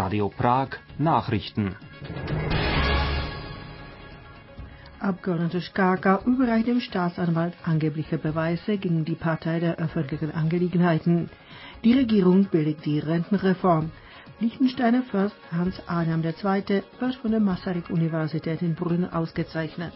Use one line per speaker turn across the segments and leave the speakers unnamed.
Radio Prag Nachrichten.
Abgeordnete Škarka überreicht dem Staatsanwalt angebliche Beweise gegen die Partei der öffentlichen Angelegenheiten. Die Regierung billigt die Rentenreform. Liechtensteiner Fürst Hans Adam II. Wird von der Masaryk-Universität in Brünn ausgezeichnet.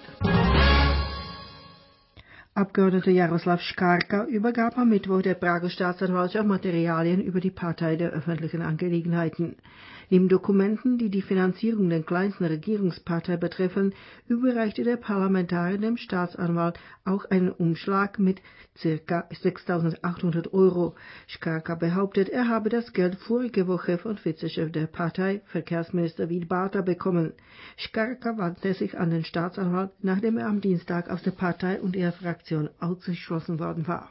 Abgeordneter Jaroslav Škarka übergab am Mittwoch der Prager Staatsanwaltschaft Materialien über die Partei der öffentlichen Angelegenheiten. Neben Dokumenten, die die Finanzierung der kleinsten Regierungspartei betreffen, überreichte der Parlamentarier dem Staatsanwalt auch einen Umschlag mit ca. 6.800 €. Škarka behauptet, er habe das Geld vorige Woche von Vizechef der Partei, Verkehrsminister Vít Báta, bekommen. Škarka wandte sich an den Staatsanwalt, nachdem er am Dienstag aus der Partei und ihrer Fraktion ausgeschlossen worden war.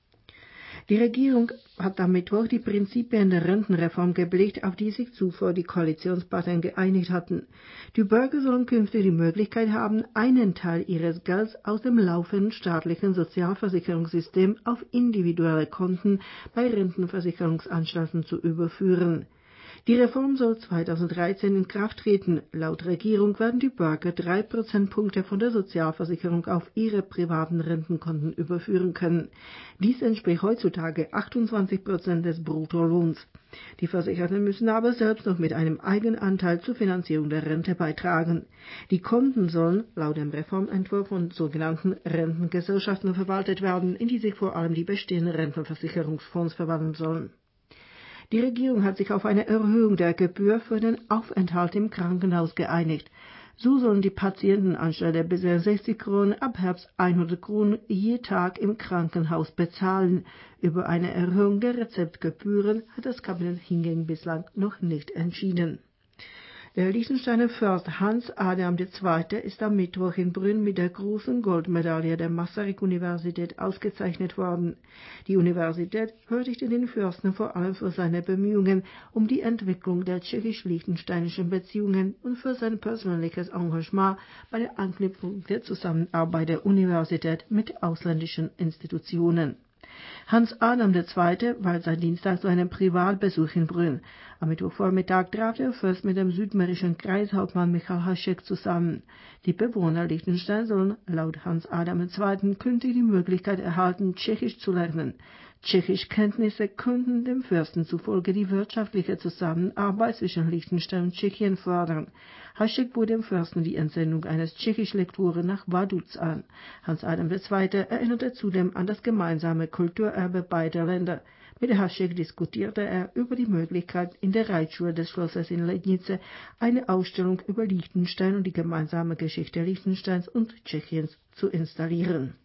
Die Regierung hat am Mittwoch die Prinzipien der Rentenreform gebilligt, auf die sich zuvor die Koalitionsparteien geeinigt hatten. Die Bürger sollen künftig die Möglichkeit haben, einen Teil ihres Gelds aus dem laufenden staatlichen Sozialversicherungssystem auf individuelle Konten bei Rentenversicherungsanstalten zu überführen. Die Reform soll 2013 in Kraft treten. Laut Regierung werden die Bürger 3 Prozentpunkte von der Sozialversicherung auf ihre privaten Rentenkonten überführen können. Dies entspricht heutzutage 28% des Bruttolohns. Die Versicherten müssen aber selbst noch mit einem Eigenanteil zur Finanzierung der Rente beitragen. Die Konten sollen laut dem Reformentwurf von sogenannten Rentengesellschaften verwaltet werden, in die sich vor allem die bestehenden Rentenversicherungsfonds verwandeln sollen. Die Regierung hat sich auf eine Erhöhung der Gebühr für den Aufenthalt im Krankenhaus geeinigt. So sollen die Patienten anstelle der bisher 60 Kronen ab Herbst 100 Kronen je Tag im Krankenhaus bezahlen. Über eine Erhöhung der Rezeptgebühren hat das Kabinett hingegen bislang noch nicht entschieden. Der Liechtensteiner Fürst Hans Adam II. Ist am Mittwoch in Brünn mit der großen Goldmedaille der Masaryk-Universität ausgezeichnet worden. Die Universität würdigte den Fürsten vor allem für seine Bemühungen um die Entwicklung der tschechisch-liechtensteinischen Beziehungen und für sein persönliches Engagement bei der Anknüpfung der Zusammenarbeit der Universität mit ausländischen Institutionen. Hans Adam II. War seit Dienstag zu einem Privatbesuch in Brünn. Am Mittwochvormittag traf der Fürst mit dem südmährischen Kreishauptmann Michal Hašek zusammen. Die Bewohner Liechtensteins sollen laut Hans Adam II. Künftig die Möglichkeit erhalten, Tschechisch zu lernen. Tschechischkenntnisse könnten dem Fürsten zufolge die wirtschaftliche Zusammenarbeit zwischen Liechtenstein und Tschechien fördern. Hašek bot dem Fürsten die Entsendung eines Tschechisch-Lektoren nach Vaduz an. Hans Adam II. Erinnerte zudem an das gemeinsame Kulturerbe beider Länder. Mit Hašek diskutierte er über die Möglichkeit, in der Reitschule des Schlosses in Lednice eine Ausstellung über Liechtenstein und die gemeinsame Geschichte Liechtensteins und Tschechiens zu installieren.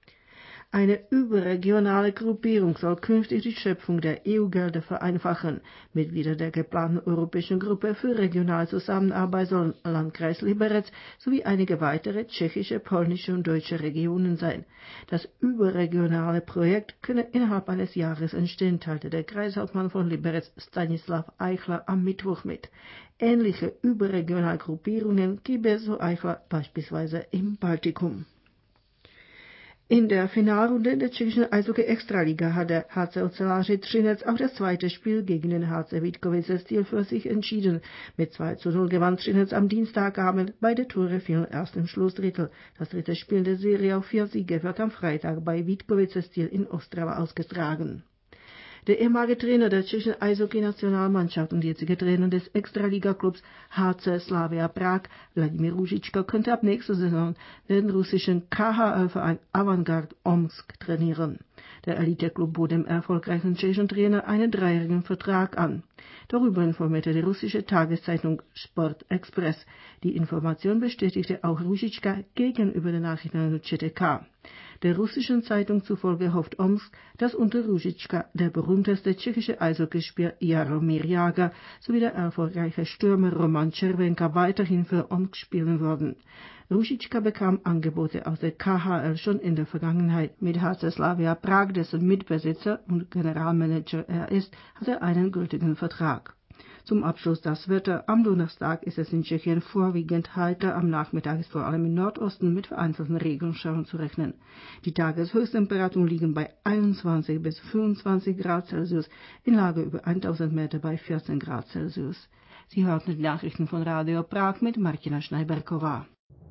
Eine überregionale Gruppierung soll künftig die Schöpfung der EU-Gelder vereinfachen. Mitglieder der geplanten Europäischen Gruppe für regionale Zusammenarbeit sollen Landkreis Liberec sowie einige weitere tschechische, polnische und deutsche Regionen sein. Das überregionale Projekt könne innerhalb eines Jahres entstehen, teilte der Kreishauptmann von Liberec Stanislav Eichler am Mittwoch mit. Ähnliche überregionale Gruppierungen gäbe es so Eichler beispielsweise im Baltikum. In der Finalrunde der tschechischen Eishockey-Extraliga hat der HC Oceláři Třinec auch das zweite Spiel gegen den HC Vítkovice Steel für sich entschieden. Mit 2:0 gewann Třinec am Dienstagabend, beide Tore fielen erst im Schlussdrittel. Das dritte Spiel der Serie auf 4 Siege wird am Freitag bei Vítkovice Steel in Ostrava ausgetragen. Der ehemalige Trainer der tschechischen Eishockey-Nationalmannschaft und jetzige Trainer des Extraliga-Clubs HC Slavia Prag, Vladimir Růžička, könnte ab nächster Saison den russischen KHL-Verein Avangard Omsk trainieren. Der Elite-Club bot dem erfolgreichen tschechischen Trainer einen 3-jährigen Vertrag an. Darüber informierte die russische Tageszeitung Sport Express. Die Information bestätigte auch Růžička gegenüber der Nachrichtenagentur ČTK. Der russischen Zeitung zufolge hofft Omsk, dass unter Růžička der berühmteste tschechische Eishockeyspieler Jaromír Jágr sowie der erfolgreiche Stürmer Roman Červenka weiterhin für Omsk spielen würden. Růžička bekam Angebote aus der KHL schon in der Vergangenheit. Mit HC Slavia Prag, dessen Mitbesitzer und Generalmanager er ist, hat er einen gültigen Vertrag. Zum Abschluss das Wetter. Am Donnerstag ist es in Tschechien vorwiegend heiter, am Nachmittag ist vor allem im Nordosten mit vereinzelten Regenschauern zu rechnen. Die Tageshöchsttemperaturen liegen bei 21 bis 25 Grad Celsius, in Lage über 1000 Meter bei 14 Grad Celsius. Sie hörten die Nachrichten von Radio Prag mit Martina Schneiberkova.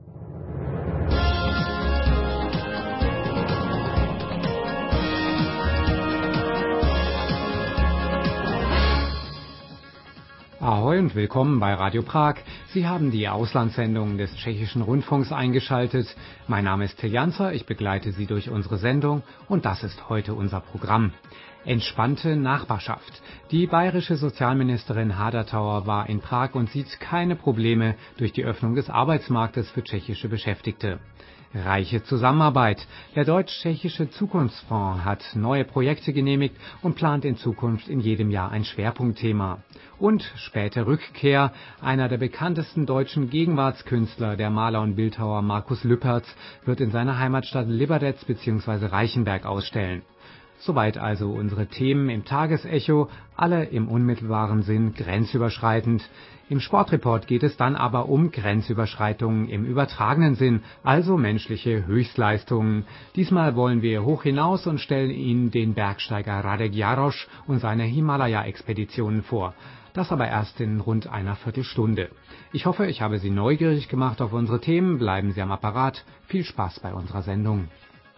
Ahoi und willkommen bei Radio Prag. Sie haben die Auslandssendung des Tschechischen Rundfunks eingeschaltet. Mein Name ist Till Janzer, ich begleite Sie durch unsere Sendung und das ist heute unser Programm. Entspannte Nachbarschaft. Die bayerische Sozialministerin Haderthauer war in Prag und sieht keine Probleme durch die Öffnung des Arbeitsmarktes für tschechische Beschäftigte. Reiche Zusammenarbeit. Der Deutsch-Tschechische Zukunftsfonds hat neue Projekte genehmigt und plant in Zukunft in jedem Jahr ein Schwerpunktthema. Und späte Rückkehr. Einer der bekanntesten deutschen Gegenwartskünstler, der Maler und Bildhauer Markus Lüpertz, wird in seiner Heimatstadt Liberec bzw. Reichenberg ausstellen. Soweit also unsere Themen im Tagesecho, alle im unmittelbaren Sinn grenzüberschreitend. Im Sportreport geht es dann aber um Grenzüberschreitungen im übertragenen Sinn, also menschliche Höchstleistungen. Diesmal wollen wir hoch hinaus und stellen Ihnen den Bergsteiger Radek Járos und seine Himalaya-Expeditionen vor. Das aber erst in rund einer Viertelstunde. Ich hoffe, ich habe Sie neugierig gemacht auf unsere Themen. Bleiben Sie am Apparat. Viel Spaß bei unserer Sendung.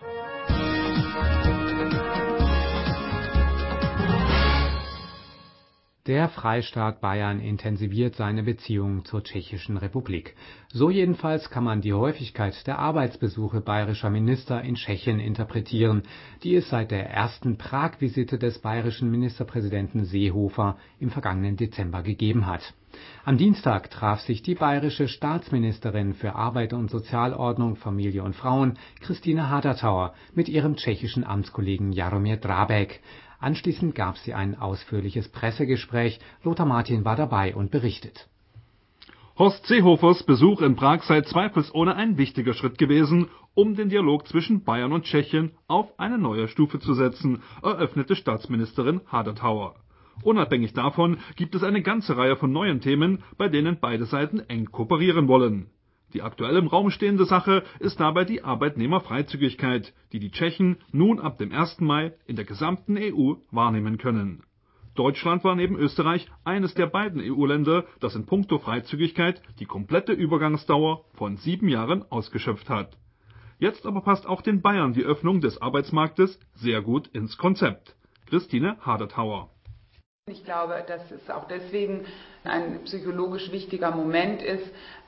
Der Freistaat Bayern intensiviert seine Beziehungen zur Tschechischen Republik. So jedenfalls kann man die Häufigkeit der Arbeitsbesuche bayerischer Minister in Tschechien interpretieren, die es seit der ersten Prag-Visite des bayerischen Ministerpräsidenten Seehofer im vergangenen Dezember gegeben hat. Am Dienstag traf sich die bayerische Staatsministerin für Arbeit und Sozialordnung, Familie und Frauen, Christine Haderthauer, mit ihrem tschechischen Amtskollegen Jaromír Drábek. Anschließend gab sie ein ausführliches Pressegespräch. Lothar Martin war dabei und berichtet.
Horst Seehofers Besuch in Prag sei zweifelsohne ein wichtiger Schritt gewesen, um den Dialog zwischen Bayern und Tschechien auf eine neue Stufe zu setzen, eröffnete Staatsministerin Haderthauer. Unabhängig davon gibt es eine ganze Reihe von neuen Themen, bei denen beide Seiten eng kooperieren wollen. Die aktuell im Raum stehende Sache ist dabei die Arbeitnehmerfreizügigkeit, die die Tschechen nun ab dem 1. Mai in der gesamten EU wahrnehmen können. Deutschland war neben Österreich eines der beiden EU-Länder, das in puncto Freizügigkeit die komplette Übergangsdauer von 7 Jahren ausgeschöpft hat. Jetzt aber passt auch den Bayern die Öffnung des Arbeitsmarktes sehr gut ins Konzept. Christine Haderthauer.
Ich glaube, dass es auch deswegen ein psychologisch wichtiger Moment ist,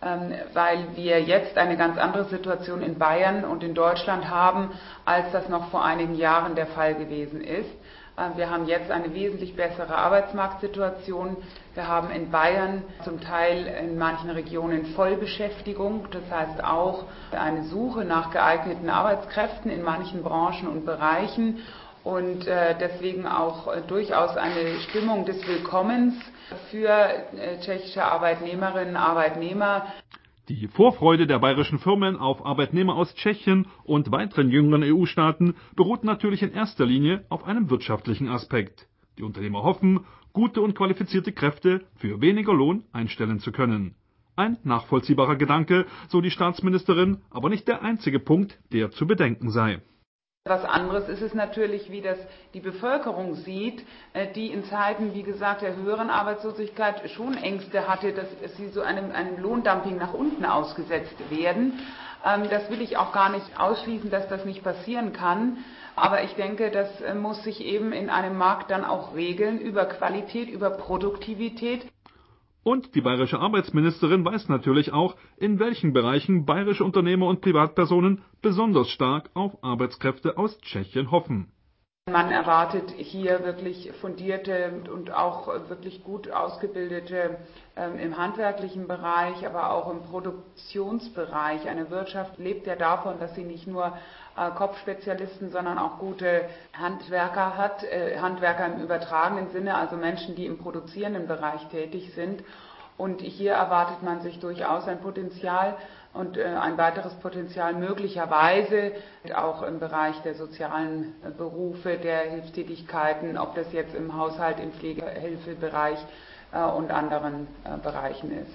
weil wir jetzt eine ganz andere Situation in Bayern und in Deutschland haben, als das noch vor einigen Jahren der Fall gewesen ist. Wir haben jetzt eine wesentlich bessere Arbeitsmarktsituation. Wir haben in Bayern zum Teil in manchen Regionen Vollbeschäftigung, das heißt auch eine Suche nach geeigneten Arbeitskräften in manchen Branchen und Bereichen. Und deswegen auch durchaus eine Stimmung des Willkommens für tschechische Arbeitnehmerinnen und Arbeitnehmer.
Die Vorfreude der bayerischen Firmen auf Arbeitnehmer aus Tschechien und weiteren jüngeren EU-Staaten beruht natürlich in erster Linie auf einem wirtschaftlichen Aspekt. Die Unternehmer hoffen, gute und qualifizierte Kräfte für weniger Lohn einstellen zu können. Ein nachvollziehbarer Gedanke, so die Staatsministerin, aber nicht der einzige Punkt, der zu bedenken sei.
Was anderes ist es natürlich, wie das die Bevölkerung sieht, die in Zeiten, wie gesagt, der höheren Arbeitslosigkeit schon Ängste hatte, dass sie so einem Lohndumping nach unten ausgesetzt werden. Das will ich auch gar nicht ausschließen, dass das nicht passieren kann. Aber ich denke, das muss sich eben in einem Markt dann auch regeln über Qualität, über Produktivität.
Und die bayerische Arbeitsministerin weiß natürlich auch, in welchen Bereichen bayerische Unternehmer und Privatpersonen besonders stark auf Arbeitskräfte aus Tschechien hoffen.
Man erwartet hier wirklich fundierte und auch wirklich gut ausgebildete im handwerklichen Bereich, aber auch im Produktionsbereich. Eine Wirtschaft lebt ja davon, dass sie nicht nur Kopfspezialisten, sondern auch gute Handwerker hat, Handwerker im übertragenen Sinne, also Menschen, die im produzierenden Bereich tätig sind. Und hier erwartet man sich durchaus ein Potenzial und ein weiteres Potenzial möglicherweise auch im Bereich der sozialen Berufe, der Hilfstätigkeiten, ob das jetzt im Haushalt, im Pflegehilfebereich und anderen Bereichen ist.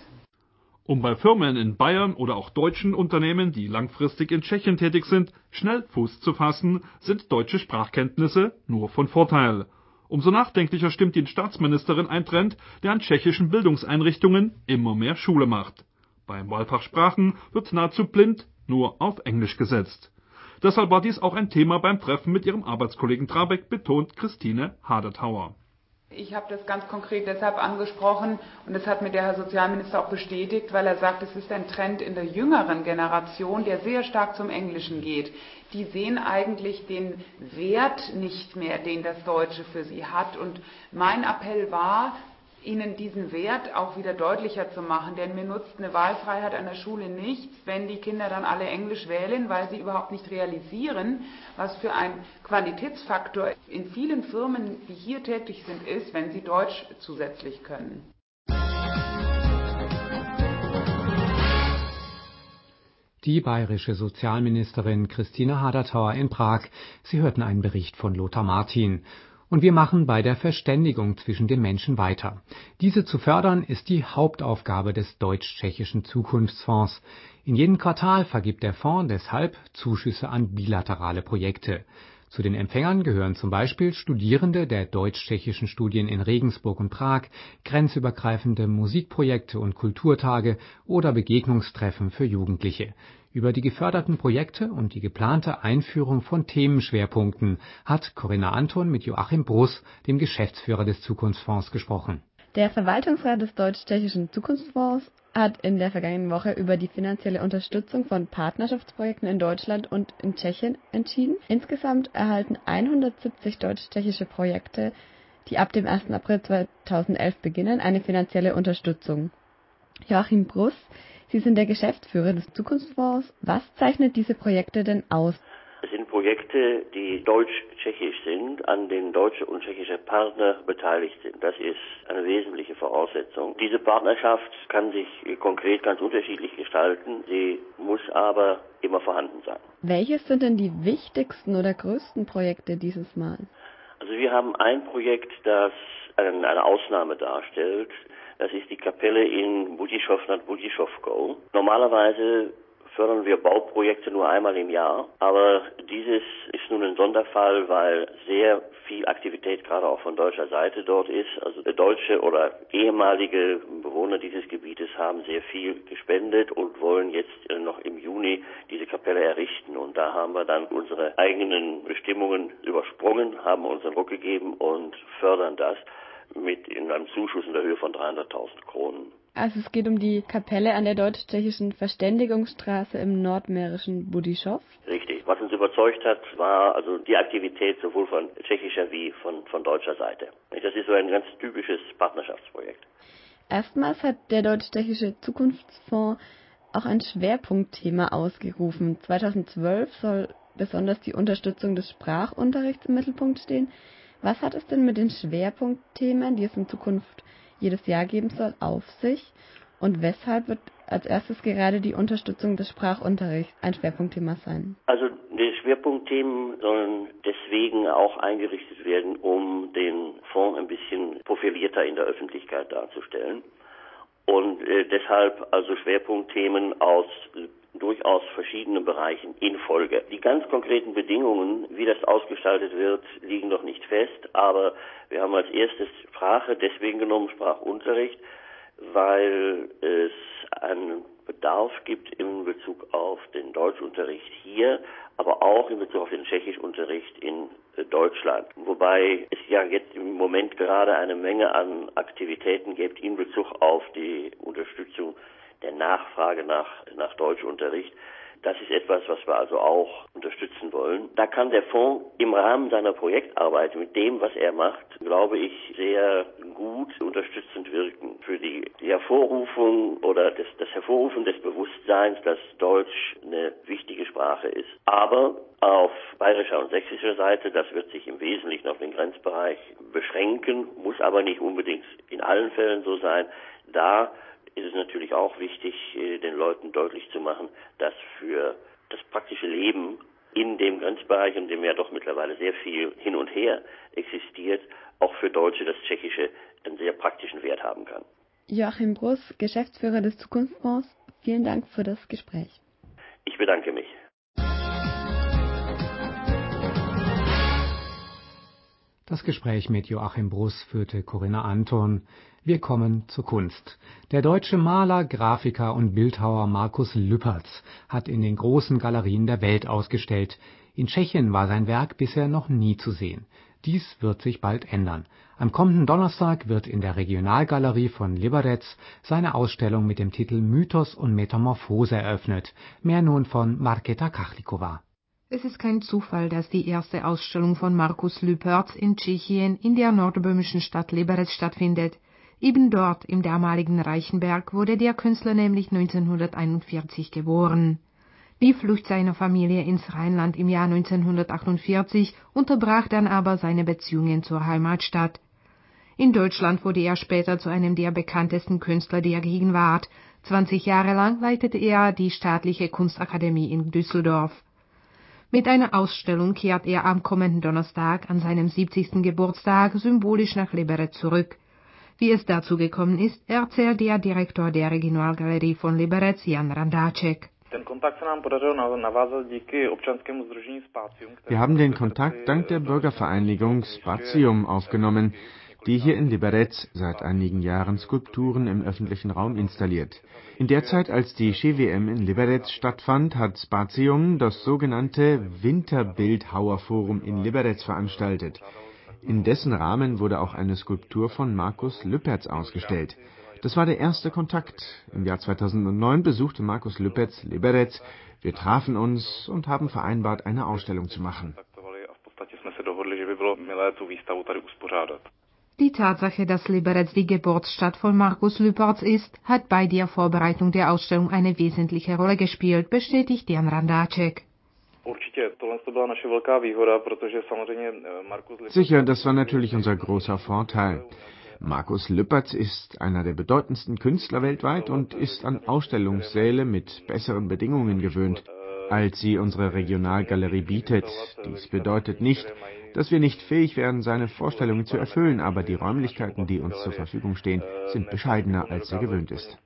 Um bei Firmen in Bayern oder auch deutschen Unternehmen, die langfristig in Tschechien tätig sind, schnell Fuß zu fassen, sind deutsche Sprachkenntnisse nur von Vorteil. Umso nachdenklicher stimmt die Staatsministerin ein Trend, der an tschechischen Bildungseinrichtungen immer mehr Schule macht. Beim Wahlfach Sprachen wird nahezu blind nur auf Englisch gesetzt. Deshalb war dies auch ein Thema beim Treffen mit ihrem Arbeitskollegen Trabeck, betont Christine Haderthauer.
Ich habe das ganz konkret deshalb angesprochen und das hat mir der Herr Sozialminister auch bestätigt, weil er sagt, es ist ein Trend in der jüngeren Generation, der sehr stark zum Englischen geht. Die sehen eigentlich den Wert nicht mehr, den das Deutsche für sie hat. Und mein Appell war, ihnen diesen Wert auch wieder deutlicher zu machen. Denn mir nutzt eine Wahlfreiheit an der Schule nichts, wenn die Kinder dann alle Englisch wählen, weil sie überhaupt nicht realisieren, was für ein Qualitätsfaktor in vielen Firmen, die hier tätig sind, ist, wenn sie Deutsch zusätzlich können.
Die bayerische Sozialministerin Christine Haderthauer in Prag. Sie hörten einen Bericht von Lothar Martin. Und wir machen bei der Verständigung zwischen den Menschen weiter. Diese zu fördern ist die Hauptaufgabe des Deutsch-Tschechischen Zukunftsfonds. In jedem Quartal vergibt der Fonds deshalb Zuschüsse an bilaterale Projekte. Zu den Empfängern gehören zum Beispiel Studierende der deutsch-tschechischen Studien in Regensburg und Prag, grenzübergreifende Musikprojekte und Kulturtage oder Begegnungstreffen für Jugendliche. Über die geförderten Projekte und die geplante Einführung von Themenschwerpunkten hat Corinna Anton mit Joachim Bruss, dem Geschäftsführer des Zukunftsfonds, gesprochen.
Der Verwaltungsrat des Deutsch-Tschechischen Zukunftsfonds hat in der vergangenen Woche über die finanzielle Unterstützung von Partnerschaftsprojekten in Deutschland und in Tschechien entschieden. Insgesamt erhalten 170 deutsch-tschechische Projekte, die ab dem 1. April 2011 beginnen, eine finanzielle Unterstützung. Joachim Bruss, Sie sind der Geschäftsführer des Zukunftsfonds. Was zeichnet diese Projekte denn aus?
Es sind Projekte, die deutsch-tschechisch sind, an denen deutsche und tschechische Partner beteiligt sind. Das ist eine wesentliche Voraussetzung. Diese Partnerschaft kann sich konkret ganz unterschiedlich gestalten. Sie muss aber immer vorhanden sein.
Welches sind denn die wichtigsten oder größten Projekte dieses Mal?
Also wir haben ein Projekt, das eine Ausnahme darstellt. Das ist die Kapelle in Budišov nad Budišovkou. Normalerweise fördern wir Bauprojekte nur einmal im Jahr, aber dieses ist nun ein Sonderfall, weil sehr viel Aktivität gerade auch von deutscher Seite dort ist. Also deutsche oder ehemalige Bewohner dieses Gebietes haben sehr viel gespendet und wollen jetzt noch im Juni diese Kapelle errichten. Und da haben wir dann unsere eigenen Bestimmungen übersprungen, haben unseren Ruck gegeben und fördern das mit in einem Zuschuss in der Höhe von 300.000 Kronen.
Also es geht um die Kapelle an der deutsch-tschechischen Verständigungsstraße im nordmährischen Budišov.
Richtig. Was uns überzeugt hat, war also die Aktivität sowohl von tschechischer wie von deutscher Seite. Das ist so ein ganz typisches Partnerschaftsprojekt.
Erstmals hat der deutsch-tschechische Zukunftsfonds auch ein Schwerpunktthema ausgerufen. 2012 soll besonders die Unterstützung des Sprachunterrichts im Mittelpunkt stehen. Was hat es denn mit den Schwerpunktthemen, die es in Zukunft jedes Jahr geben soll, auf sich? Und weshalb wird als erstes gerade die Unterstützung des Sprachunterrichts ein Schwerpunktthema sein?
Also die Schwerpunktthemen sollen deswegen auch eingerichtet werden, um den Fonds ein bisschen profilierter in der Öffentlichkeit darzustellen. Und deshalb also Schwerpunktthemen aus durchaus verschiedenen Bereichen in Folge. Die ganz konkreten Bedingungen, wie das ausgestaltet wird, liegen noch nicht fest, aber wir haben als erstes Sprache deswegen genommen, Sprachunterricht, weil es einen Bedarf gibt in Bezug auf den Deutschunterricht hier, aber auch in Bezug auf den Tschechischunterricht in Deutschland. Wobei es ja jetzt im Moment gerade eine Menge an Aktivitäten gibt in Bezug auf die Unterstützung der Nachfrage nach Deutschunterricht. Das ist etwas, was wir also auch unterstützen wollen. Da kann der Fonds im Rahmen seiner Projektarbeit mit dem, was er macht, glaube ich, sehr gut unterstützend wirken für die Hervorrufung oder das Hervorrufen des Bewusstseins, dass Deutsch eine wichtige Sprache ist. Aber auf bayerischer und sächsischer Seite, das wird sich im Wesentlichen auf den Grenzbereich beschränken, muss aber nicht unbedingt in allen Fällen so sein. Da ist es natürlich auch wichtig, den Leuten deutlich zu machen, dass für das praktische Leben in dem Grenzbereich, in dem ja doch mittlerweile sehr viel hin und her existiert, auch für Deutsche das Tschechische einen sehr praktischen Wert haben kann.
Joachim Bruss, Geschäftsführer des Zukunftsfonds, vielen Dank für das Gespräch.
Ich bedanke mich.
Das Gespräch mit Joachim Bruss führte Corinna Anton. Wir kommen zur Kunst. Der deutsche Maler, Grafiker und Bildhauer Markus Lüpertz hat in den großen Galerien der Welt ausgestellt. In Tschechien war sein Werk bisher noch nie zu sehen. Dies wird sich bald ändern. Am kommenden Donnerstag wird in der Regionalgalerie von Liberec seine Ausstellung mit dem Titel Mythos und Metamorphose eröffnet. Mehr nun von Markéta Kachlikova.
Es ist kein Zufall, dass die erste Ausstellung von Markus Lüpertz in Tschechien in der nordböhmischen Stadt Liberec stattfindet. Eben dort, im damaligen Reichenberg, wurde der Künstler nämlich 1941 geboren. Die Flucht seiner Familie ins Rheinland im Jahr 1948 unterbrach dann aber seine Beziehungen zur Heimatstadt. In Deutschland wurde er später zu einem der bekanntesten Künstler der Gegenwart. 20 Jahre lang leitete er die Staatliche Kunstakademie in Düsseldorf. Mit einer Ausstellung kehrt er am kommenden Donnerstag an seinem 70. Geburtstag symbolisch nach Liberec zurück. Wie es dazu gekommen ist, erzählt der Direktor der Regionalgalerie von Liberec, Jan Randáček.
Wir haben den Kontakt dank der Bürgervereinigung Spatium aufgenommen, die hier in Liberec seit einigen Jahren Skulpturen im öffentlichen Raum installiert. In der Zeit, als die Ski-WM in Liberec stattfand, hat Spatium das sogenannte Winterbildhauerforum in Liberec veranstaltet. In dessen Rahmen wurde auch eine Skulptur von Markus Lüpertz ausgestellt. Das war der erste Kontakt. Im Jahr 2009 besuchte Markus Lüpertz Liberec. Wir trafen uns und haben vereinbart, eine Ausstellung zu machen.
Die Tatsache, dass Liberec die Geburtsstadt von Markus Lüpertz ist, hat bei der Vorbereitung der Ausstellung eine wesentliche Rolle gespielt, bestätigt Jan Randáček.
Sicher, das war natürlich unser großer Vorteil. Markus Lüpertz ist einer der bedeutendsten Künstler weltweit und ist an Ausstellungssäle mit besseren Bedingungen gewöhnt, als sie unsere Regionalgalerie bietet. Dies bedeutet nicht, dass wir nicht fähig wären, seine Vorstellungen zu erfüllen, aber die Räumlichkeiten, die uns zur Verfügung stehen, sind bescheidener, als er gewöhnt ist.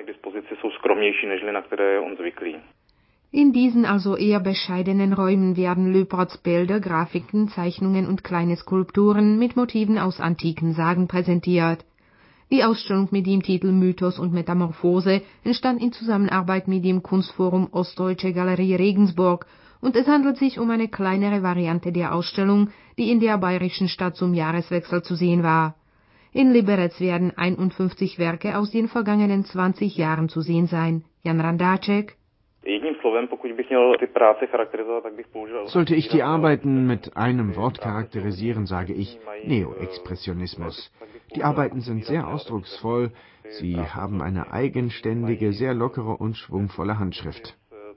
In diesen also eher bescheidenen Räumen werden Lüpertz Bilder, Grafiken, Zeichnungen und kleine Skulpturen mit Motiven aus antiken Sagen präsentiert. Die Ausstellung mit dem Titel Mythos und Metamorphose entstand in Zusammenarbeit mit dem Kunstforum Ostdeutsche Galerie Regensburg und es handelt sich um eine kleinere Variante der Ausstellung, die in der bayerischen Stadt zum Jahreswechsel zu sehen war. In Liberec werden 51 Werke aus den vergangenen 20 Jahren zu sehen sein. Jan Randáček.
Sollte ich die Arbeiten mit einem Wort charakterisieren, sage ich Neoexpressionismus. Die Arbeiten sind sehr ausdrucksvoll, sie haben eine eigenständige, sehr lockere und schwungvolle Handschrift.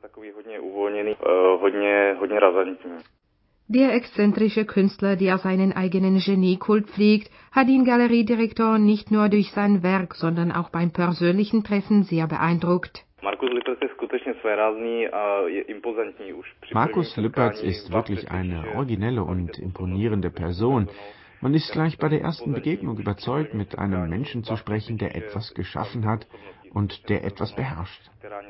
Der exzentrische Künstler, der seinen eigenen Geniekult pflegt, hat den Galeriedirektor nicht nur durch sein Werk, sondern auch beim persönlichen Treffen sehr beeindruckt.
Markus Lüpertz ist wirklich eine originelle und imponierende Person. Man ist gleich bei der ersten Begegnung überzeugt, mit einem Menschen zu sprechen, der etwas geschaffen hat und der etwas beherrscht.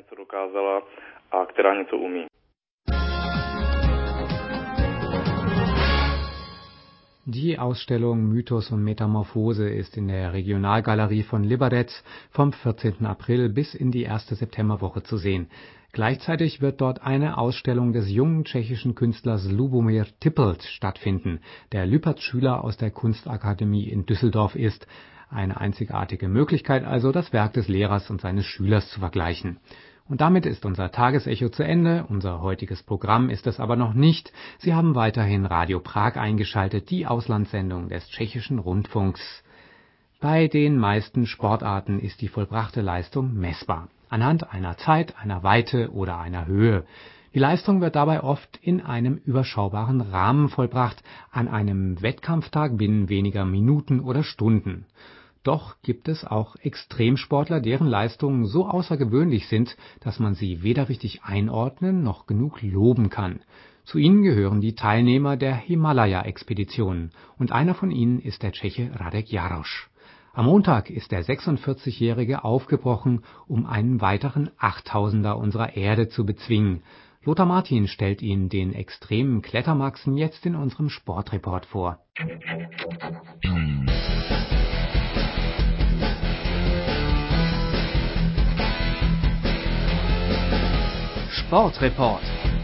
Die Ausstellung Mythos und Metamorphose ist in der Regionalgalerie von Liberec vom 14. April bis in die erste Septemberwoche zu sehen. Gleichzeitig wird dort eine Ausstellung des jungen tschechischen Künstlers Lubomir Tippelt stattfinden, der Lüpertz-Schüler aus der Kunstakademie in Düsseldorf ist. Eine einzigartige Möglichkeit also, das Werk des Lehrers und seines Schülers zu vergleichen. Und damit ist unser Tagesecho zu Ende. Unser heutiges Programm ist es aber noch nicht. Sie haben weiterhin Radio Prag eingeschaltet, die Auslandssendung des tschechischen Rundfunks. Bei den meisten Sportarten ist die vollbrachte Leistung messbar, anhand einer Zeit, einer Weite oder einer Höhe. Die Leistung wird dabei oft in einem überschaubaren Rahmen vollbracht, an einem Wettkampftag binnen weniger Minuten oder Stunden. Doch gibt es auch Extremsportler, deren Leistungen so außergewöhnlich sind, dass man sie weder richtig einordnen noch genug loben kann. Zu ihnen gehören die Teilnehmer der Himalaya-Expeditionen und einer von ihnen ist der Tscheche Radek Járos. Am Montag ist der 46-Jährige aufgebrochen, um einen weiteren 8000er unserer Erde zu bezwingen. Lothar Martin stellt Ihnen den extremen Klettermaxen jetzt in unserem Sportreport vor.
Sportreport.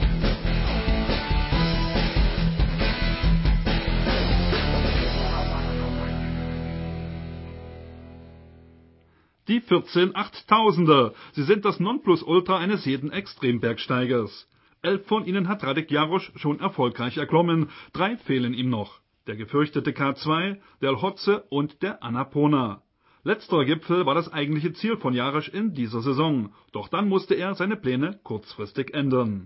Die 14 Achttausender. Sie sind das Nonplusultra eines jeden Extrembergsteigers. 11 von ihnen hat Radek Járos schon erfolgreich erklommen. 3 fehlen ihm noch. Der gefürchtete K2, der Lhotse und der Annapurna. Letzterer Gipfel war das eigentliche Ziel von Járos in dieser Saison. Doch dann musste er seine Pläne kurzfristig ändern.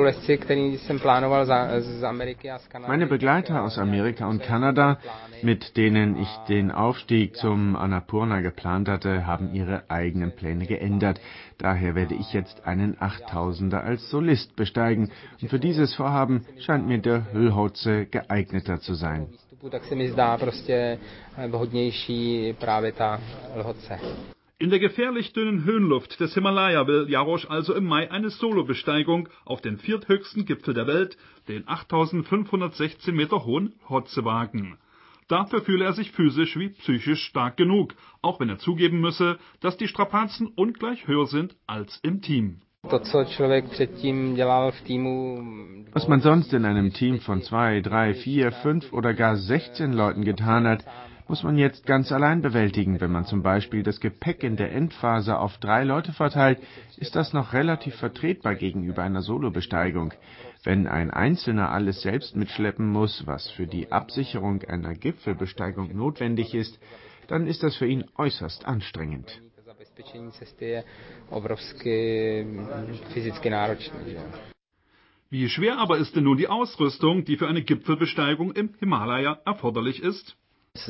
Meine Begleiter aus Amerika und Kanada, mit denen ich den Aufstieg zum Annapurna geplant hatte, haben ihre eigenen Pläne geändert. Daher werde ich jetzt einen 8000er als Solist besteigen. Und für dieses Vorhaben scheint mir der Lhotse geeigneter zu sein.
In der gefährlich dünnen Höhenluft des Himalaya will Járos also im Mai eine Solobesteigung auf den vierthöchsten Gipfel der Welt, den 8516 Meter hohen Lhotse wagen. Dafür fühle er sich physisch wie psychisch stark genug, auch wenn er zugeben müsse, dass die Strapazen ungleich höher sind als im Team.
Was man sonst in einem Team von 2, 3, 4, 5 oder gar 16 Leuten getan hat, muss man jetzt ganz allein bewältigen. Wenn man zum Beispiel das Gepäck in der Endphase auf 3 Leute verteilt, ist das noch relativ vertretbar gegenüber einer Solobesteigung. Wenn ein Einzelner alles selbst mitschleppen muss, was für die Absicherung einer Gipfelbesteigung notwendig ist, dann ist das für ihn äußerst anstrengend.
Wie schwer aber ist denn nun die Ausrüstung, die für eine Gipfelbesteigung im Himalaya erforderlich ist?
Ich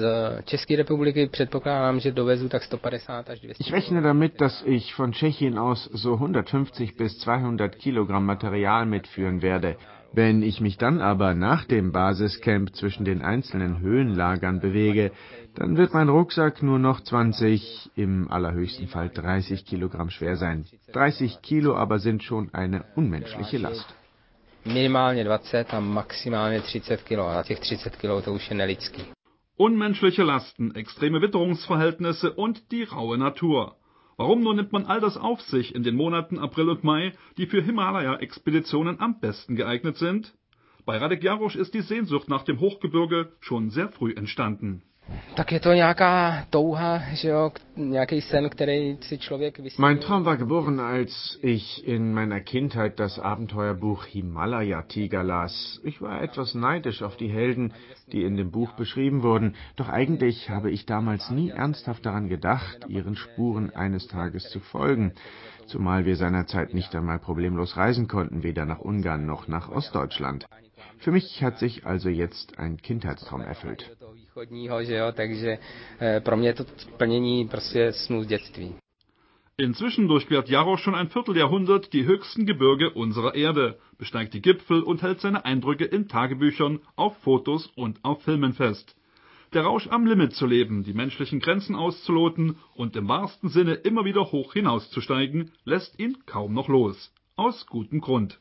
rechne damit, dass ich von Tschechien aus so 150 bis 200 Kilogramm Material mitführen werde. Wenn ich mich dann aber nach dem Basiscamp zwischen den einzelnen Höhenlagern bewege, dann wird mein Rucksack nur noch 20, im allerhöchsten Fall 30 Kilogramm schwer sein. 30 Kilo aber sind schon eine unmenschliche Last.
Minimálně 20 a maximálně 30 kg. A těch 30 kg to už je nelidský.
Unmenschliche Lasten, extreme Witterungsverhältnisse und die raue Natur. Warum nur nimmt man all das auf sich in den Monaten April und Mai, die für Himalaya-Expeditionen am besten geeignet sind? Bei Radek Járos ist die Sehnsucht nach dem Hochgebirge schon sehr früh entstanden.
Mein Traum war geboren, als ich in meiner Kindheit das Abenteuerbuch Himalaya-Tiger las. Ich war etwas neidisch auf die Helden, die in dem Buch beschrieben wurden. Doch eigentlich habe ich damals nie ernsthaft daran gedacht, ihren Spuren eines Tages zu folgen. Zumal wir seinerzeit nicht einmal problemlos reisen konnten, weder nach Ungarn noch nach Ostdeutschland. Für mich hat sich also jetzt ein Kindheitstraum erfüllt.
Inzwischen durchquert Járos schon ein Vierteljahrhundert die höchsten Gebirge unserer Erde, besteigt die Gipfel und hält seine Eindrücke in Tagebüchern, auf Fotos und auf Filmen fest. Der Rausch am Limit zu leben, die menschlichen Grenzen auszuloten und im wahrsten Sinne immer wieder hoch hinauszusteigen, lässt ihn kaum noch los. Aus gutem Grund.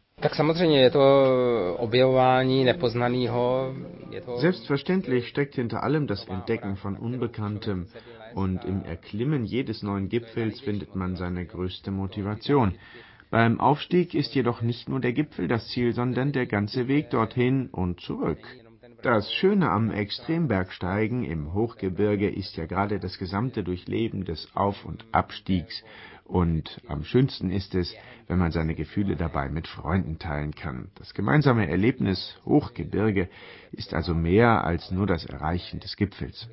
Selbstverständlich steckt hinter allem das Entdecken von Unbekanntem, und im Erklimmen jedes neuen Gipfels findet man seine größte Motivation. Beim Aufstieg ist jedoch nicht nur der Gipfel das Ziel, sondern der ganze Weg dorthin und zurück. Das Schöne am Extrembergsteigen im Hochgebirge ist ja gerade das gesamte Durchleben des Auf- und Abstiegs. Und am schönsten ist es, wenn man seine Gefühle dabei mit Freunden teilen kann. Das gemeinsame Erlebnis Hochgebirge ist also mehr als nur das Erreichen des Gipfels.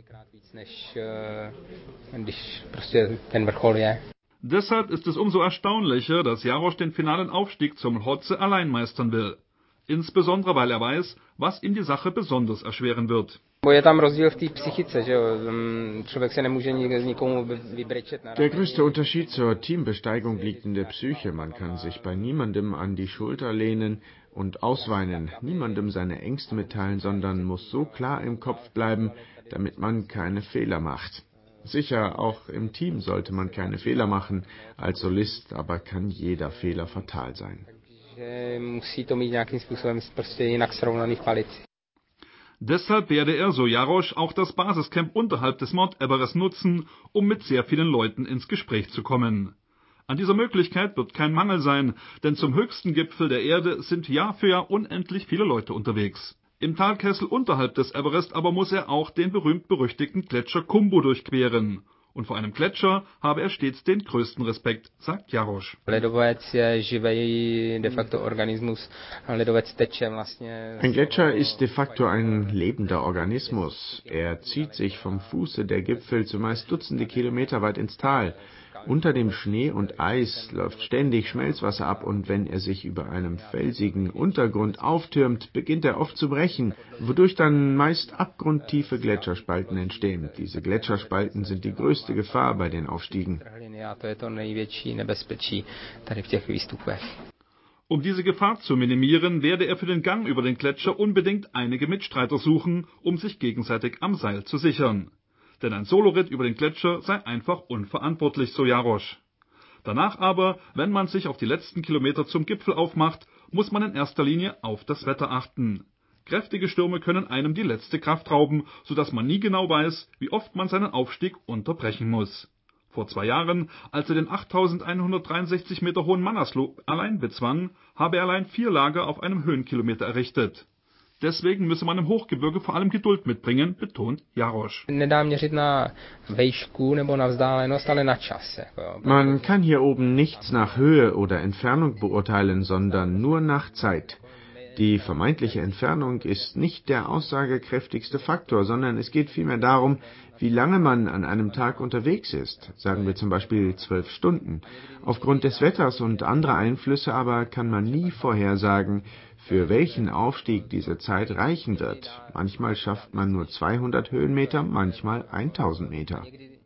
Deshalb ist es umso erstaunlicher, dass Járos den finalen Aufstieg zum Lhotse allein meistern will. Insbesondere, weil er weiß, was ihm die Sache besonders erschweren wird.
Der größte Unterschied zur Teambesteigung liegt in der Psyche. Man kann sich bei niemandem an die Schulter lehnen und ausweinen, niemandem seine Ängste mitteilen, sondern muss so klar im Kopf bleiben, damit man keine Fehler macht. Sicher, auch im Team sollte man keine Fehler machen. Als Solist aber kann jeder Fehler fatal sein.
Deshalb werde er, so Jarosch, auch das Basiscamp unterhalb des Mount Everest nutzen, um mit sehr vielen Leuten ins Gespräch zu kommen. An dieser Möglichkeit wird kein Mangel sein, denn zum höchsten Gipfel der Erde sind Jahr für Jahr unendlich viele Leute unterwegs. Im Talkessel unterhalb des Everest aber muss er auch den berühmt-berüchtigten Gletscher Khumbu durchqueren. Und vor einem Gletscher habe er stets den größten Respekt, sagt Jarosch.
Ein
Gletscher ist de facto ein lebender Organismus. Er zieht sich vom Fuße der Gipfel zumeist Dutzende Kilometer weit ins Tal. Unter dem Schnee und Eis läuft ständig Schmelzwasser ab und wenn er sich über einem felsigen Untergrund auftürmt, beginnt er oft zu brechen, wodurch dann meist abgrundtiefe Gletscherspalten entstehen. Diese Gletscherspalten sind die größte Gefahr bei den Aufstiegen.
Um diese Gefahr zu minimieren, werde er für den Gang über den Gletscher unbedingt einige Mitstreiter suchen, um sich gegenseitig am Seil zu sichern. Denn ein Soloritt über den Gletscher sei einfach unverantwortlich, so Jarosch. Danach aber, wenn man sich auf die letzten Kilometer zum Gipfel aufmacht, muss man in erster Linie auf das Wetter achten. Kräftige Stürme können einem die letzte Kraft rauben, sodass man nie genau weiß, wie oft man seinen Aufstieg unterbrechen muss. Vor 2 Jahren, als er den 8.163 Meter hohen Manaslu allein bezwang, habe er allein 4 Lager auf einem Höhenkilometer errichtet. Deswegen müsse man im Hochgebirge vor allem Geduld mitbringen, betont Jarosch.
Man kann hier oben nichts nach Höhe oder Entfernung beurteilen, sondern nur nach Zeit. Die vermeintliche Entfernung ist nicht der aussagekräftigste Faktor, sondern es geht vielmehr darum, wie lange man an einem Tag unterwegs ist, sagen wir zum Beispiel 12 Stunden. Aufgrund des Wetters und anderer Einflüsse aber kann man nie vorhersagen, für welchen Aufstieg diese Zeit reichen wird. Manchmal schafft man nur 200 Höhenmeter, manchmal 1000 Meter.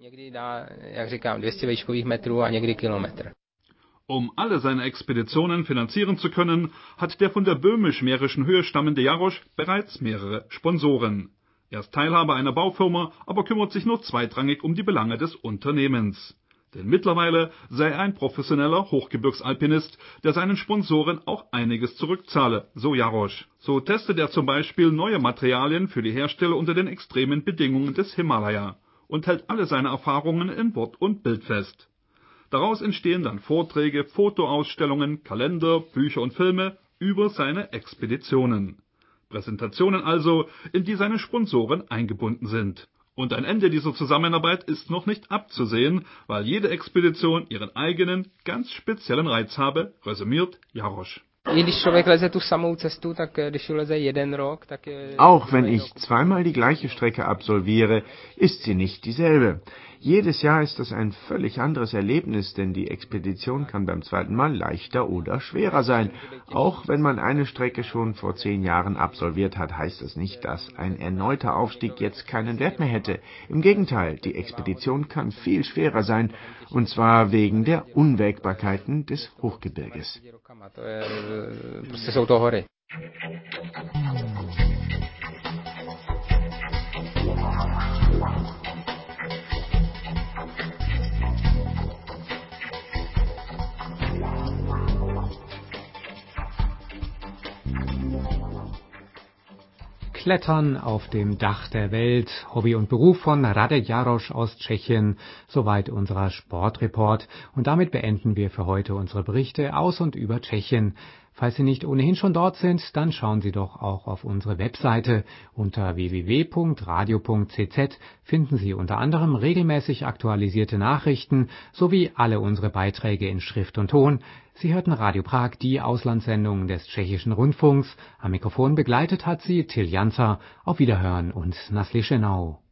Um alle seine Expeditionen finanzieren zu können, hat der von der böhmisch-mährischen Höhe stammende Jarosch bereits mehrere Sponsoren. Er ist Teilhaber einer Baufirma, aber kümmert sich nur zweitrangig um die Belange des Unternehmens. Denn mittlerweile sei er ein professioneller Hochgebirgsalpinist, der seinen Sponsoren auch einiges zurückzahle, so Jarosch. So testet er zum Beispiel neue Materialien für die Hersteller unter den extremen Bedingungen des Himalaya und hält alle seine Erfahrungen in Wort und Bild fest. Daraus entstehen dann Vorträge, Fotoausstellungen, Kalender, Bücher und Filme über seine Expeditionen. Präsentationen also, in die seine Sponsoren eingebunden sind. Und ein Ende dieser Zusammenarbeit ist noch nicht abzusehen, weil jede Expedition ihren eigenen, ganz speziellen Reiz habe, resümiert Jarosch.
Auch wenn ich zweimal die gleiche Strecke absolviere, ist sie nicht dieselbe. Jedes Jahr ist das ein völlig anderes Erlebnis, denn die Expedition kann beim zweiten Mal leichter oder schwerer sein. Auch wenn man eine Strecke schon vor 10 Jahren absolviert hat, heißt das nicht, dass ein erneuter Aufstieg jetzt keinen Wert mehr hätte. Im Gegenteil, die Expedition kann viel schwerer sein, und zwar wegen der Unwägbarkeiten des Hochgebirges.
Klettern auf dem Dach der Welt, Hobby und Beruf von Radek Jarosch aus Tschechien, soweit unser Sportreport. Und damit beenden wir für heute unsere Berichte aus und über Tschechien. Falls Sie nicht ohnehin schon dort sind, dann schauen Sie doch auch auf unsere Webseite. Unter www.radio.cz finden Sie unter anderem regelmäßig aktualisierte Nachrichten sowie alle unsere Beiträge in Schrift und Ton. Sie hörten Radio Prag, die Auslandssendung des Tschechischen Rundfunks. Am Mikrofon begleitet hat sie Till Janzer. Auf Wiederhören und Naslyšenou.